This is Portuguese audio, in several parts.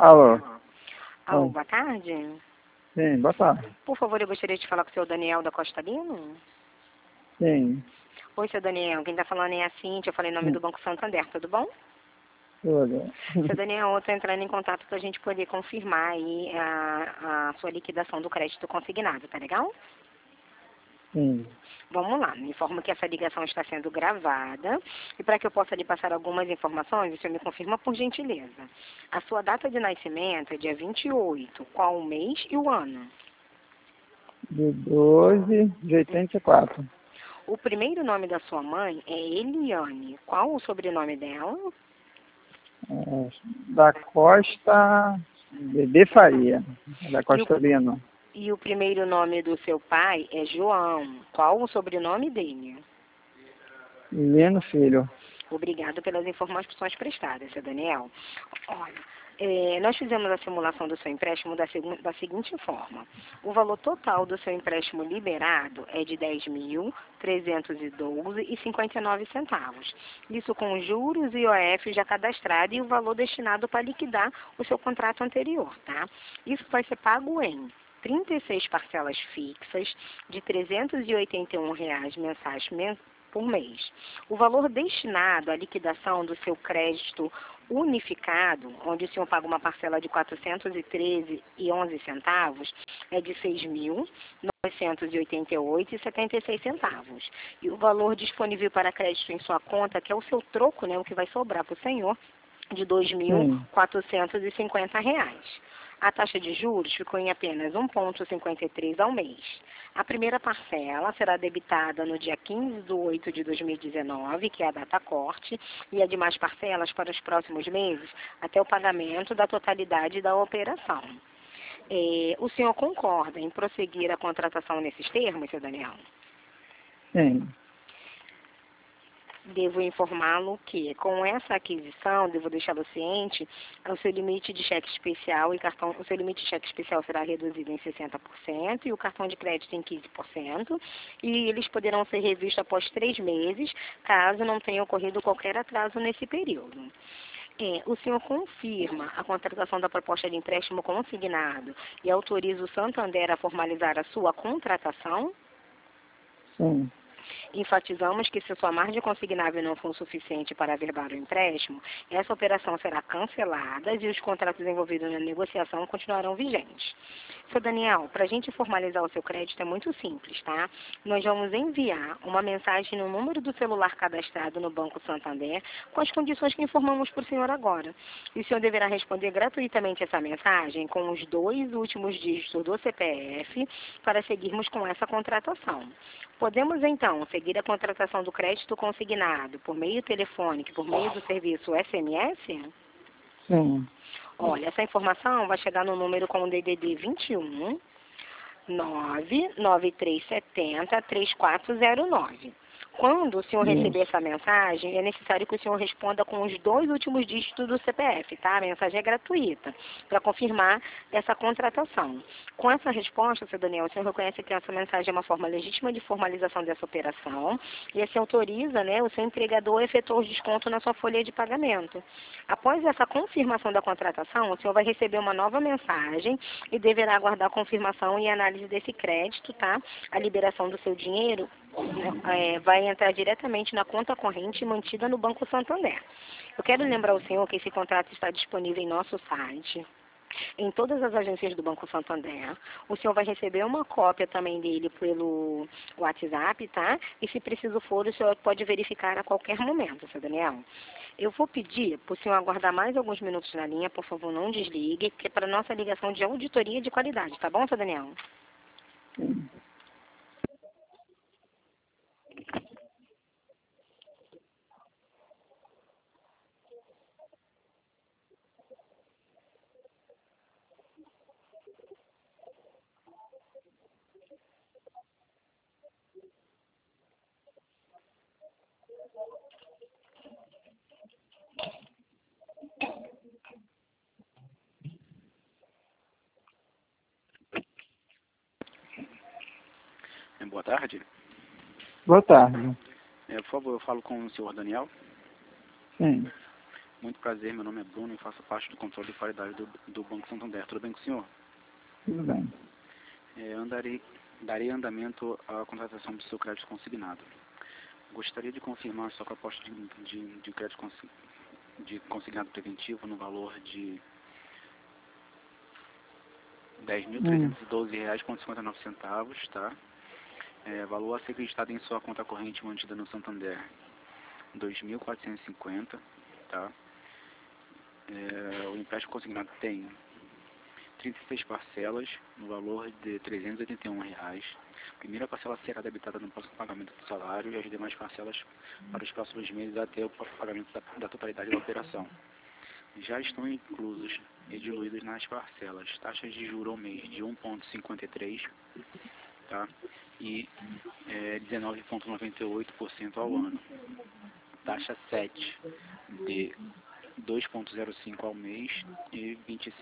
Alô? Alô, Oi. boa tarde. Sim, boa tarde. Por favor, eu gostaria de falar com o seu Daniel da Costa Lino. Sim, Oi, seu Daniel. Quem está falando é a Cintia. Eu falei em nome sim, do Banco Santander, tudo bom? tudo. Seu Daniel, eu estou entrando em contato para a gente poder confirmar aí a sua liquidação do crédito consignado, tá legal? Sim, Vamos lá, me informo que essa ligação está sendo gravada e para que eu possa lhe passar algumas informações, o senhor me confirma por gentileza. A sua data de nascimento é dia 28, qual o mês e o ano? de 12 de 84. O primeiro nome da sua mãe é Eliane. Qual o sobrenome dela? Da Costa de Faria, da E o, Costa Lino. e o primeiro nome do seu pai é João. Qual o sobrenome dele? Lino Filho. Obrigada pelas informações prestadas, seu Daniel. Olha, nós fizemos a simulação do seu empréstimo da seguinte forma. O valor total do seu empréstimo liberado é de R$ 10.312,59. Isso com juros e IOF já cadastrado e o valor destinado para liquidar o seu contrato anterior, tá? Isso vai ser pago em 36 parcelas fixas de R$ 381 mensais por mês. O valor destinado à liquidação do seu crédito unificado, onde o senhor paga uma parcela de R$ 413,11, é de R$ 6.988,76. E o valor disponível para crédito em sua conta, que é o seu troco, né, o que vai sobrar para o senhor, de R$ Sim, 2.450. A taxa de juros ficou em apenas 1,53 ao mês. A primeira parcela será debitada no dia 15 de 8 de 2019, que é a data corte, e as demais parcelas para os próximos meses, até o pagamento da totalidade da operação. O senhor concorda em prosseguir a contratação nesses termos, seu Daniel? sim, Devo informá-lo que, com essa aquisição, devo deixá-lo ciente, o seu limite de cheque especial o seu limite de cheque especial será reduzido em 60% e o cartão de crédito em 15%, e eles poderão ser revistos após 3 meses, caso não tenha ocorrido qualquer atraso nesse período. O senhor confirma a contratação da proposta de empréstimo consignado e autoriza o Santander a formalizar a sua contratação? sim. Enfatizamos que se sua margem consignável não for suficiente para averbar o empréstimo, essa operação será cancelada e os contratos envolvidos na negociação continuarão vigentes. Seu Daniel, para a gente formalizar o seu crédito é muito simples, tá? Nós vamos enviar uma mensagem no número do celular cadastrado no Banco Santander com as condições que informamos para o senhor agora. E o senhor deverá responder gratuitamente essa mensagem com os 2 últimos dígitos do CPF para seguirmos com essa contratação. Podemos, então, seguir a contratação do crédito consignado por meio telefônico, por meio do serviço SMS? Sim. Olha, essa informação vai chegar no número com o DDD 21 99370 3409. Quando o senhor receber Isso. essa mensagem, é necessário que o senhor responda com os 2 últimos dígitos do CPF, tá? A mensagem é gratuita, para confirmar essa contratação. Com essa resposta, seu Daniel, o senhor reconhece que essa mensagem é uma forma legítima de formalização dessa operação e assim autoriza, né, o seu empregador a efetuar o desconto na sua folha de pagamento. Após essa confirmação da contratação, o senhor vai receber uma nova mensagem e deverá aguardar a confirmação e análise desse crédito, tá? A liberação do seu dinheiro vai entrar diretamente na conta corrente mantida no Banco Santander. Eu quero lembrar ao senhor que esse contrato está disponível em nosso site, em todas as agências do Banco Santander. O senhor vai receber uma cópia também dele pelo WhatsApp, tá? E se preciso for, o senhor pode verificar a qualquer momento, seu Daniel. Eu vou pedir para o senhor aguardar mais alguns minutos na linha, por favor, não desligue, que é para nossa ligação de auditoria de qualidade, tá bom, seu Daniel? Sim. Boa tarde. Boa tarde. Por favor, eu falo com o senhor Daniel. Sim. Muito prazer, meu nome é Bruno e faço parte do controle de qualidade do Banco Santander. Tudo bem com o senhor? Tudo bem. Darei andamento à contratação do seu crédito consignado. Gostaria de confirmar sua proposta de crédito consignado preventivo no valor de R$ 10.312,59, tá? Valor a ser acreditado em sua conta corrente mantida no Santander, 2.450, tá? O empréstimo consignado tem 36 parcelas no valor de R$ 381. Primeira parcela será debitada no próximo pagamento do salário e as demais parcelas para os próximos meses até o pagamento da totalidade da operação. Já estão inclusos e diluídos nas parcelas taxas de juros ao mês de 1,53, tá? E 19,98% ao ano. Taxa 7 de 2,05 ao mês e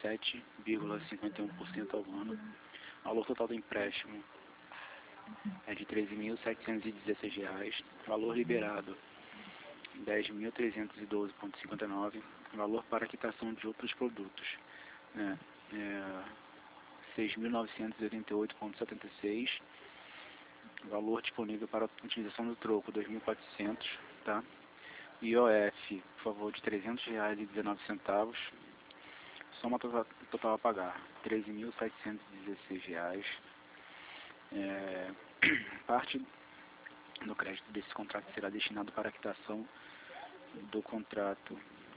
27,51% ao ano. Valor total do empréstimo é de R$ 13.716. Valor liberado R$ 10.312,59. Valor para quitação de outros produtos, né? R$ 6.988,76. Valor disponível para utilização do troco, 2.400, tá? IOF, por favor, de R$ 300,19. Soma total a pagar, R$ 13.716. Parte do crédito desse contrato será destinado para a quitação do contrato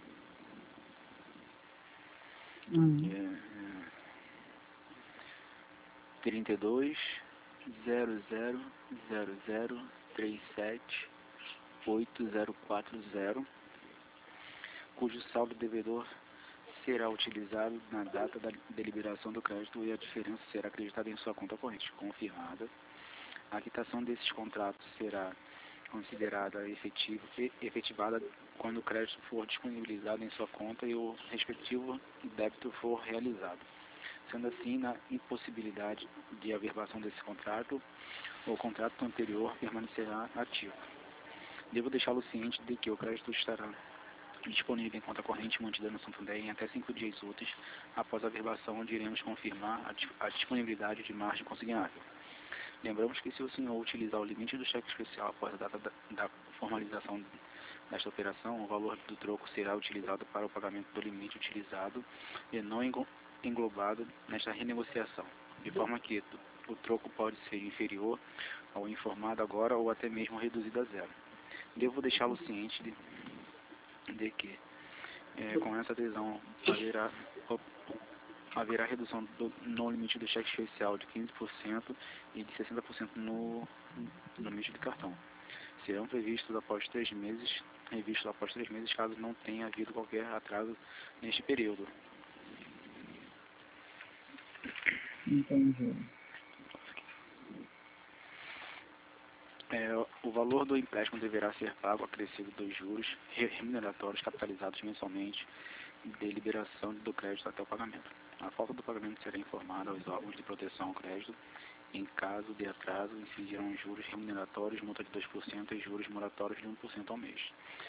32.0000378040, cujo saldo devedor será utilizado na data da deliberação do crédito e a diferença será acreditada em sua conta corrente, confirmada. A quitação desses contratos será considerada efetivada quando o crédito for disponibilizado em sua conta e o respectivo débito for realizado. Sendo assim, na impossibilidade de averbação desse contrato, o contrato anterior permanecerá ativo. Devo deixá-lo ciente de que o crédito estará disponível em conta corrente mantida no Santander em até 5 dias úteis após a averbação, onde iremos confirmar a disponibilidade de margem consignável. Lembramos que se o senhor utilizar o limite do cheque especial após a data da formalização desta operação, o valor do troco será utilizado para o pagamento do limite utilizado e não englobado nesta renegociação, de forma que o troco pode ser inferior ao informado agora ou até mesmo reduzido a zero. Devo deixá-lo ciente de que com essa adesão haverá redução no limite do cheque especial de 15% e de 60% no limite do cartão. Serão revistos após 3 meses, caso não tenha havido qualquer atraso neste período. Entendi. O valor do empréstimo deverá ser pago acrescido dos juros remuneratórios capitalizados mensalmente de liberação do crédito até o pagamento. A falta do pagamento será informada aos órgãos de proteção ao crédito. Em caso de atraso, incidirão juros remuneratórios, multa de 2% e juros moratórios de 1% ao mês.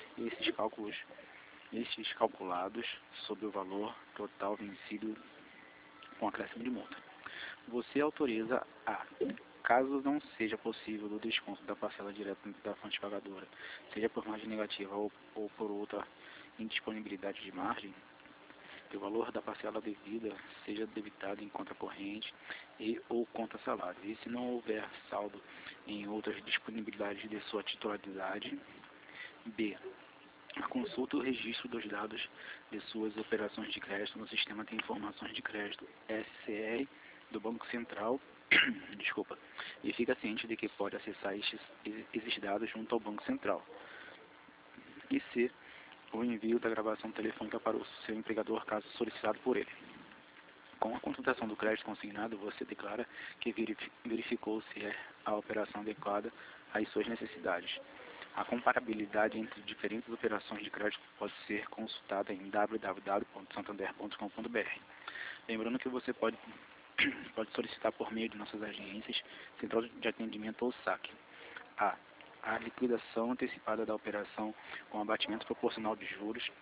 Estes calculados sobre o valor total vencido com acréscimo de multa. Você autoriza a, caso não seja possível o desconto da parcela direta da fonte pagadora, seja por margem negativa ou por outra indisponibilidade de margem, que o valor da parcela devida seja debitado em conta corrente e ou conta salário. E se não houver saldo em outras disponibilidades de sua titularidade, B. A consulta e o registro dos dados de suas operações de crédito no Sistema de Informações de Crédito, SCR, do Banco Central, desculpa, e fica ciente de que pode acessar esses dados junto ao Banco Central. E C. O envio da gravação telefônica para o seu empregador, caso solicitado por ele. Com a consultação do crédito consignado, você declara que verificou se a operação adequada às suas necessidades. A comparabilidade entre diferentes operações de crédito pode ser consultada em www.santander.com.br. Lembrando que você pode solicitar por meio de nossas agências, Central de Atendimento ou SAC. A liquidação antecipada da operação com abatimento proporcional de juros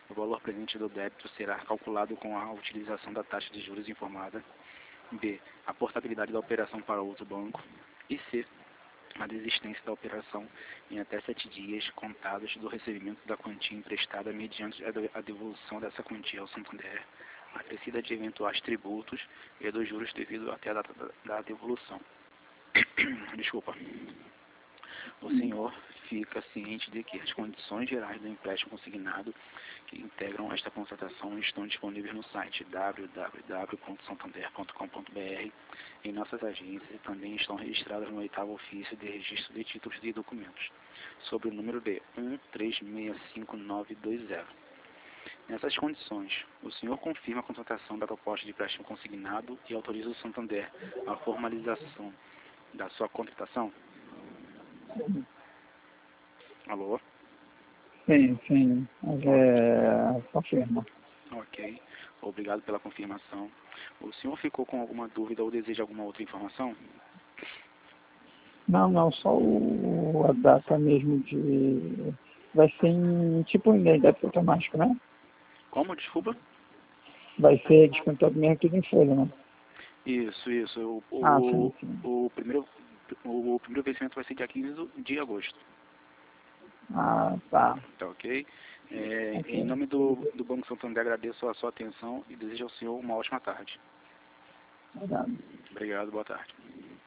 O valor presente do débito será calculado com a utilização da taxa de juros informada. B. A portabilidade da operação para outro banco. E C. A desistência da operação em até 7 dias contados do recebimento da quantia emprestada mediante a devolução dessa quantia ao Santander, acrescida de eventuais tributos e dos juros devido até a data da devolução. Desculpa. O senhor fica ciente de que as condições gerais do empréstimo consignado que integram esta contratação estão disponíveis no site www.santander.com.br, em nossas agências, e também estão registradas no 8º ofício de registro de títulos e documentos, sob o número B 1365920. Nessas condições, o senhor confirma a contratação da proposta de empréstimo consignado e autoriza o Santander a formalização da sua contratação? Alô? Sim, sim. Confirma. Ok. Obrigado pela confirmação. O senhor ficou com alguma dúvida ou deseja alguma outra informação? Não, só a data mesmo de... Vai ser em tipo em débito automático, né? Como? Desculpa? Vai ser descontado mesmo tudo em folha, né? Isso. Sim. O primeiro vencimento vai ser dia 15 de agosto. Tá. Tá ok? Ok. Em nome do Banco Santander, agradeço a sua atenção e desejo ao senhor uma ótima tarde. Obrigado. Obrigado, boa tarde.